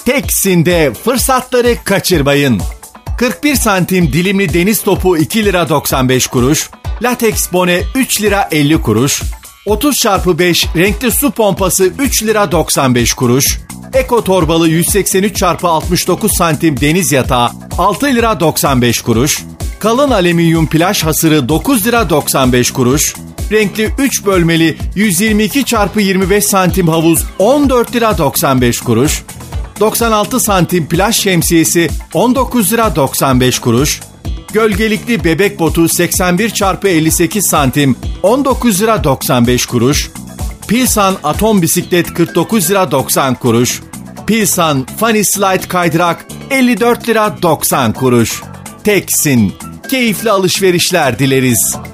Teksin'de fırsatları kaçırmayın. 41 santim dilimli deniz topu 2 lira 95 kuruş, lateks bone 3 lira 50 kuruş, 30x5 renkli su pompası 3 lira 95 kuruş, Eko torbalı 183x69 santim deniz yatağı 6 lira 95 kuruş, kalın alüminyum plaj hasırı 9 lira 95 kuruş, renkli 3 bölmeli 122x25 santim havuz 14 lira 95 kuruş, 96 santim plaj şemsiyesi 19 lira 95 kuruş, gölgelikli bebek botu 81x58 santim 19 lira 95 kuruş, Pilsan atom bisiklet 49 lira 90 kuruş, Pilsan Funny Slide kaydırak 54 lira 90 kuruş. Teksin, keyifli alışverişler dileriz.